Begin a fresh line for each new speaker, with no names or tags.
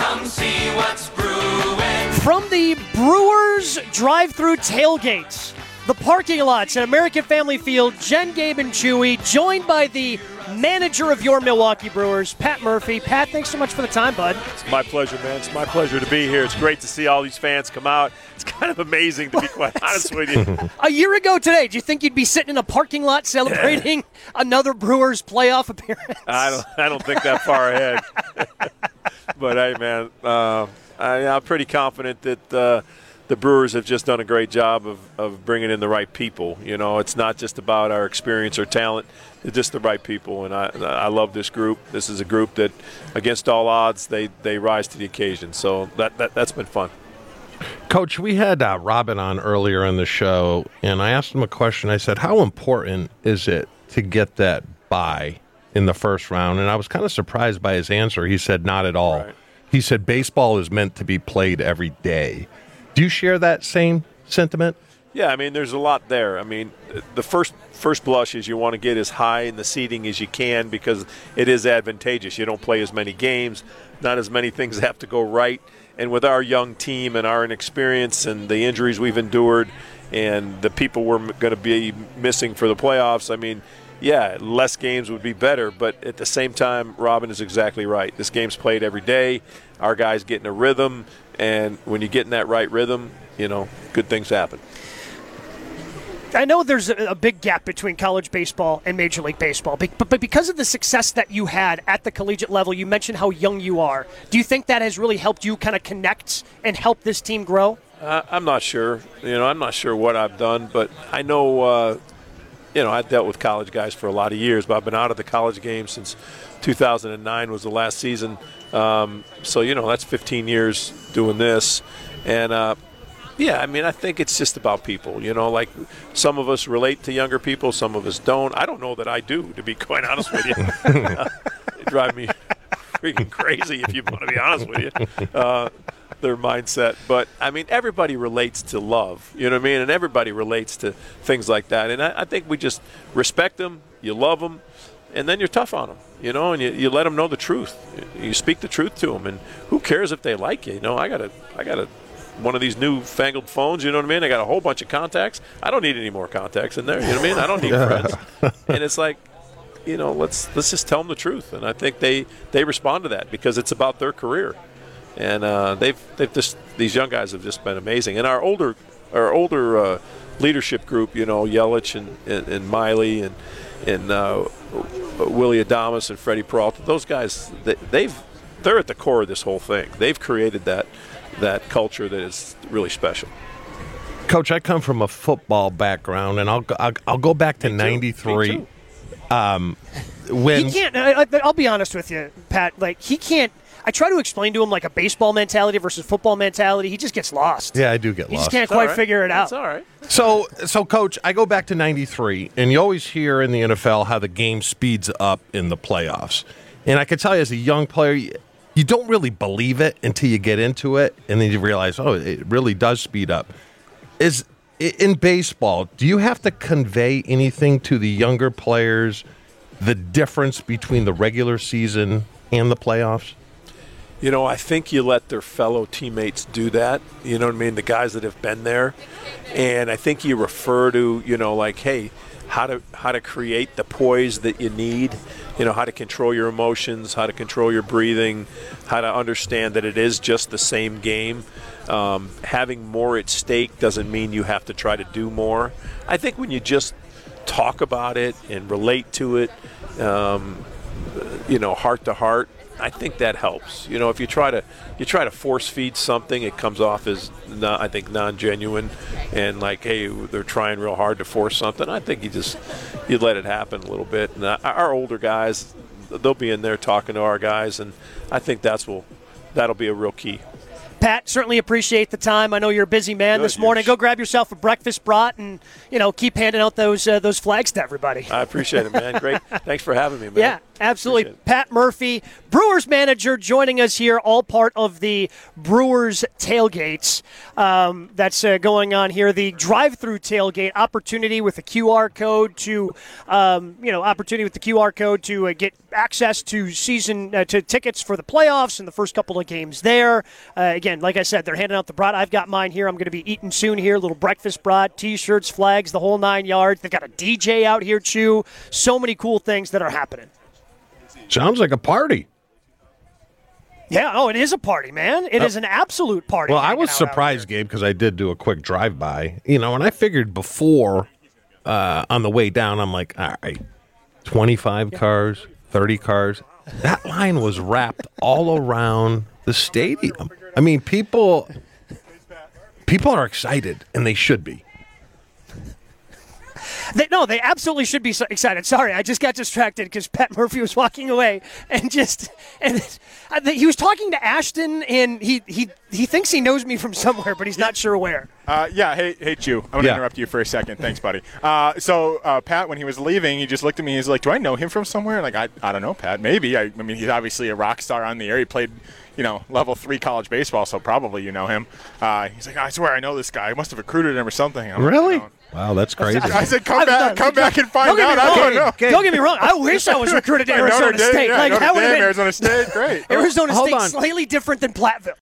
Come see what's brewing.
From the Brewers drive-through tailgates, the parking lots at American Family Field, Jen, Gabe, and Chewy, joined by the manager of your Milwaukee Brewers, Pat Murphy. Pat, thanks so much for the time, bud.
It's my pleasure, man. It's my pleasure to be here. It's great to see all these fans come out. It's kind of amazing, to be quite honest with you.
A year ago today, do you think you'd be sitting in a parking lot celebrating another Brewers playoff appearance?
I don't think that far ahead. But, hey, man, I'm pretty confident that the Brewers have just done a great job of bringing in the right people. You know, it's not just about our experience or talent. It's just the right people, and I love this group. This is a group that, against all odds, they rise to the occasion. So that's been fun.
Coach, we had Robin on earlier in the show, and I asked him a question. I said, how important is it to get that bye in the first round? And I was kind of surprised by his answer. He said, not at all. Right. He said, baseball is meant to be played every day. Do you share that same sentiment?
Yeah, I mean, there's a lot there. I mean, the first blush is you want to get as high in the seating as you can because it is advantageous. You don't play as many games, not as many things have to go right. And with our young team and our inexperience and the injuries we've endured and the people we're going to be missing for the playoffs, I mean, yeah, less games would be better. But at the same time, Robin is exactly right. This game's played every day. Our guys get in a rhythm. And when you get in that right rhythm, you know, good things happen.
I know there's a big gap between college baseball and Major League Baseball, but because of the success that you had at the collegiate level, you mentioned how young you are. Do you think that has really helped you kind of connect and help this team grow?
I'm not sure. You know, I'm not sure what I've done, but I know, you know, I've dealt with college guys for a lot of years, but I've been out of the college game since 2009 was the last season. So, you know, that's 15 years doing this. And, yeah, I mean, I think it's just about people. You know, like some of us relate to younger people, some of us don't. I don't know that I do, to be quite honest with you. They drive me freaking crazy, if you want to be honest with you, their mindset. But, I mean, everybody relates to love, you know what I mean? And everybody relates to things like that. And I think we just respect them, you love them, and then you're tough on them, you know, and you let them know the truth. You speak the truth to them, and who cares if they like you? You know, I got one of these newfangled phones, you know what I mean? I got a whole bunch of contacts. I don't need any more contacts in there, you know what I mean? I don't need friends. And it's like, you know, let's just tell them the truth. And I think they respond to that because it's about their career. And these young guys have just been amazing. And our older leadership group, you know, Yelich and Miley and Willie Adames and Freddie Peralta, those guys, they're at the core of this whole thing. They've created that culture that is really special.
Coach, I come from a football background, and I'll go back to '93. When
he can't. I'll be honest with you, Pat. Like he can't. I try to explain to him like a baseball mentality versus football mentality. He just gets lost.
Yeah, I do get lost.
He just can't quite figure it out.
That's all right.
So, Coach, I go back to '93, and you always hear in the NFL how the game speeds up in the playoffs. And I can tell you, as a young player, you don't really believe it until you get into it, and then you realize, oh, it really does speed up. In baseball, do you have to convey anything to the younger players, the difference between the regular season and the playoffs?
You know, I think you let their fellow teammates do that, you know what I mean, the guys that have been there. And I think you refer to, you know, like, hey, how to create the poise that you need, you know, how to control your emotions, how to control your breathing, how to understand that it is just the same game. Having more at stake doesn't mean you have to try to do more. I think when you just talk about it and relate to it, you know, heart to heart, I think that helps. You know, if you try to force feed something, it comes off as I think non-genuine and like, hey, they're trying real hard to force something. I think you let it happen a little bit. And our older guys, they'll be in there talking to our guys, and I think that'll be a real key.
Pat, certainly appreciate the time. I know you're a busy man this morning. Go grab yourself a breakfast brat and, you know, keep handing out those flags to everybody.
I appreciate it, man. Great. Thanks for having me, man.
Yeah, absolutely. Pat Murphy, Brewers manager, joining us here, all part of the Brewers tailgates that's going on here. The drive-through tailgate opportunity with a QR code to, get access to season to tickets for the playoffs and the first couple of games there. Again, like I said, they're handing out the brat. I've got mine here. I'm going to be eating soon here. Little breakfast brat, T-shirts, flags, the whole 9 yards. They've got a DJ out here, too. So many cool things that are happening.
Sounds like a party.
Yeah, it is a party, man. It is an absolute party.
Well, I was surprised, Gabe, because I did do a quick drive-by. And I figured before, on the way down, I'm like, all right, 25 cars, 30 cars. That line was wrapped all around the stadium. I mean, people are excited, and they should be.
They absolutely should be excited. Sorry, I just got distracted because Pat Murphy was walking away and he was talking to Ashton, and he thinks he knows me from somewhere, but he's not sure where.
Hey, Chew. I'm going to interrupt you for a second. Thanks, buddy. So Pat, when he was leaving, he just looked at me. He's like, "Do I know him from somewhere?" Like, I don't know, Pat. Maybe. I mean, he's obviously a rock star on the air. He played, level 3 college baseball, so probably you know him. He's like, "I swear I know this guy. I must have recruited him or something."
Really? Wow, that's crazy.
I said, come back and find out. I don't know.
Don't get me wrong. I wish I was recruited to Arizona State.
Arizona
State, great. Arizona State, slightly different than Platteville.